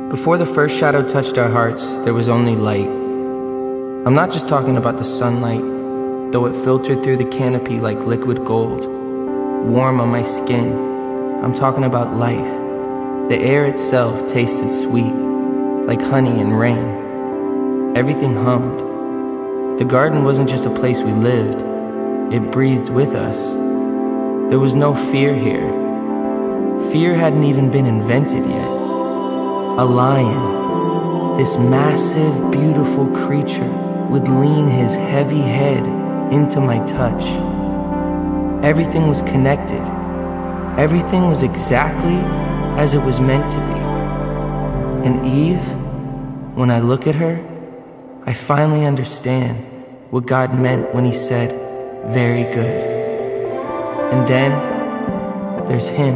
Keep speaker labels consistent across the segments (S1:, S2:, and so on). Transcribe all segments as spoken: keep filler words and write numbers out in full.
S1: Before the first shadow touched our hearts, there was only light. I'm not just talking about the sunlight, though it filtered through the canopy like liquid gold, warm on my skin. I'm talking about life. The air itself tasted sweet, like honey and rain. Everything hummed. The garden wasn't just a place we lived, it breathed with us. There was no fear here. Fear hadn't even been invented yet. A lion, this massive, beautiful creature, would lean his heavy head into my touch. Everything was connected. Everything was exactly as it was meant to be. And Eve, when I look at her, I finally understand what God meant when he said, "Very good." And then there's him.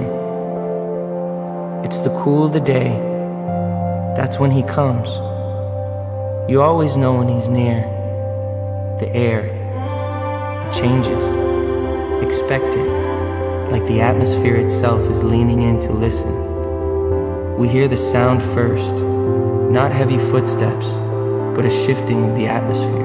S1: It's the cool of the day. That's when he comes. You always know when he's near. The air, it changes. Expect it, like the atmosphere itself is leaning in to listen. We hear the sound first, not heavy footsteps, but a shifting of the atmosphere.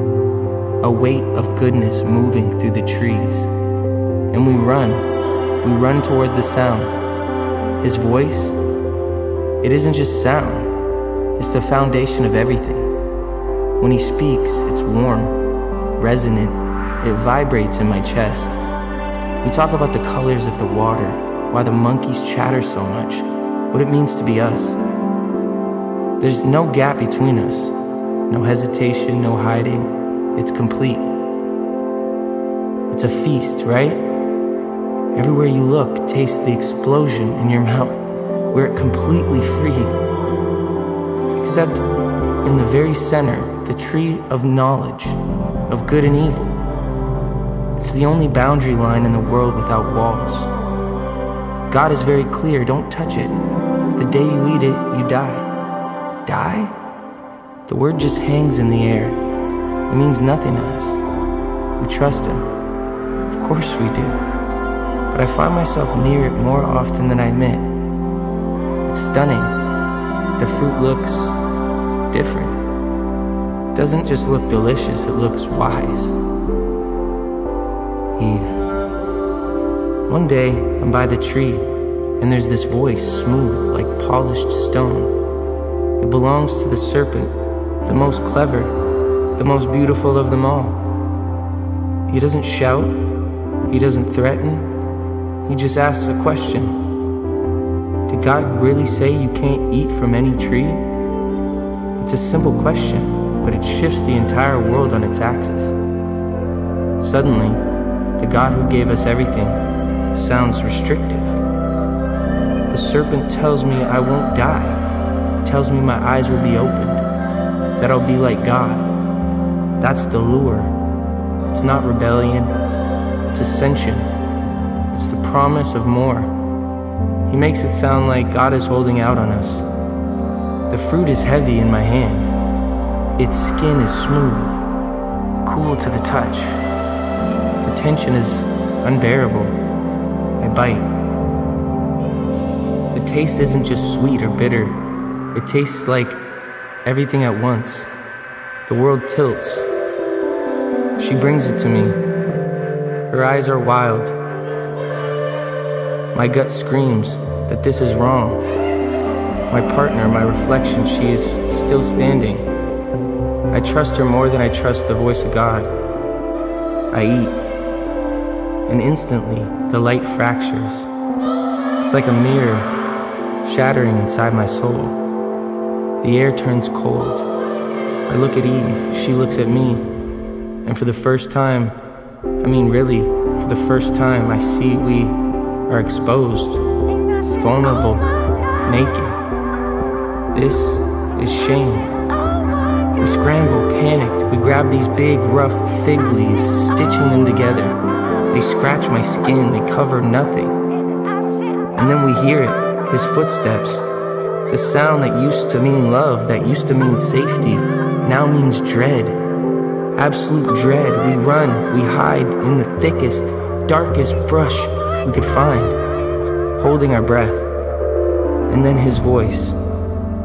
S1: A weight of goodness moving through the trees. And we run, we run toward the sound. His voice, it isn't just sound, it's the foundation of everything. When he speaks, it's warm, resonant, it vibrates in my chest. We talk about the colors of the water, why the monkeys chatter so much, what it means to be us. There's no gap between us, no hesitation, no hiding, it's complete. It's a feast, right? Everywhere you look, taste the explosion in your mouth. We're completely free. Except in the very center, the tree of knowledge, of good and evil. It's the only boundary line in the world without walls. God is very clear, don't touch it. The day you eat it, you die. Die? The word just hangs in the air. It means nothing to us. We trust him. Of course we do. But I find myself near it more often than I admit. It's stunning. The fruit looks different. Doesn't just look delicious, it looks wise. Eve. One day, I'm by the tree, and there's this voice, smooth, like polished stone. It belongs to the serpent, the most clever, the most beautiful of them all. He doesn't shout, he doesn't threaten, he just asks a question. Did God really say you can't eat from any tree? It's a simple question, but it shifts the entire world on its axis. Suddenly, the God who gave us everything sounds restrictive. The serpent tells me I won't die. It tells me my eyes will be opened, that I'll be like God. That's the lure. It's not rebellion, it's ascension. It's the promise of more. He makes it sound like God is holding out on us. The fruit is heavy in my hand. Its skin is smooth, cool to the touch. The tension is unbearable. I bite. The taste isn't just sweet or bitter. It tastes like everything at once. The world tilts. She brings it to me. Her eyes are wild. My gut screams that this is wrong. My partner, my reflection, she is still standing. I trust her more than I trust the voice of God. I eat. And instantly, the light fractures. It's like a mirror shattering inside my soul. The air turns cold. I look at Eve, she looks at me. And for the first time, I mean really, for the first time, I see we are exposed, vulnerable, naked. This is shame. We scramble, panicked. We grab these big, rough fig leaves, stitching them together. They scratch my skin, they cover nothing. And then we hear it, his footsteps. The sound that used to mean love, that used to mean safety, now means dread. Absolute dread. We run, we hide in the thickest, darkest brush we could find, holding our breath. And then his voice.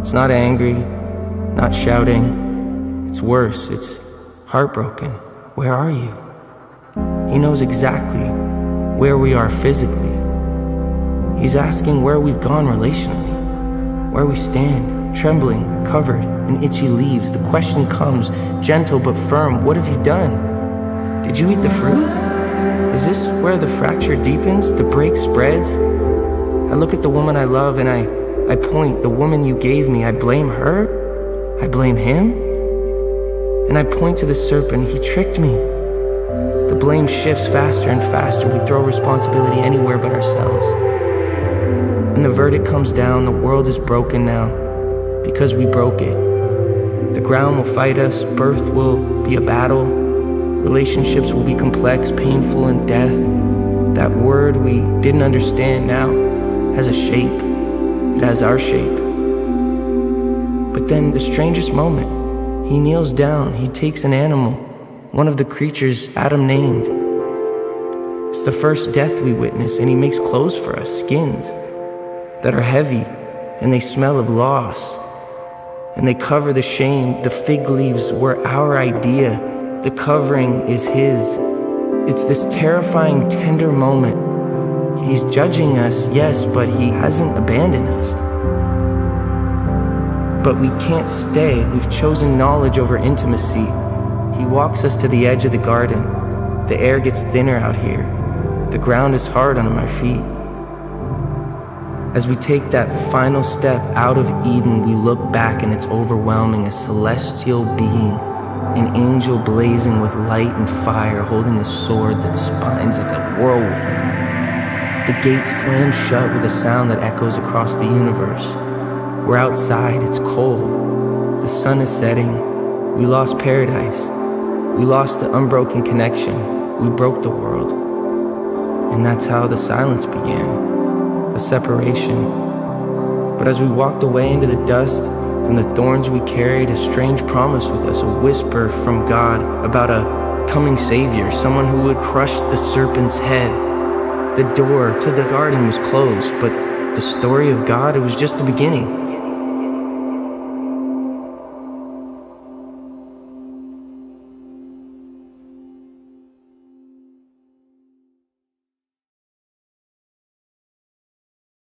S1: It's not angry, not shouting. It's worse, it's heartbroken. Where are you? He knows exactly where we are physically. He's asking where we've gone relationally, where we stand, trembling, covered in itchy leaves. The question comes, gentle but firm, what have you done? Did you eat the fruit? Is this where the fracture deepens, the break spreads? I look at the woman I love and I, I point, the woman you gave me, I blame her? I blame him? And I point to the serpent, he tricked me. The blame shifts faster and faster. We throw responsibility anywhere but ourselves. And the verdict comes down, the world is broken now, because we broke it. The ground will fight us, birth will be a battle, relationships will be complex, painful, and death. That word we didn't understand now has a shape. It has our shape. But then the strangest moment, he kneels down, he takes an animal, one of the creatures Adam named. It's the first death we witness, and he makes clothes for us, skins that are heavy, and they smell of loss, and they cover the shame. The fig leaves were our idea, the covering is his. It's this terrifying, tender moment. He's judging us, yes, but he hasn't abandoned us. But we can't stay. We've chosen knowledge over intimacy. He walks us to the edge of the garden. The air gets thinner out here. The ground is hard under my feet. As we take that final step out of Eden, we look back and it's overwhelming. A celestial being, an angel blazing with light and fire, holding a sword that spines like a whirlwind. The gate slams shut with a sound that echoes across the universe. We're outside, it's cold. The sun is setting. We lost paradise. We lost the unbroken connection. We broke the world. And that's how the silence began, the separation. But as we walked away into the dust and the thorns we carried, a strange promise with us, a whisper from God about a coming savior, someone who would crush the serpent's head. The door to the garden was closed, but the story of God, it was just the beginning.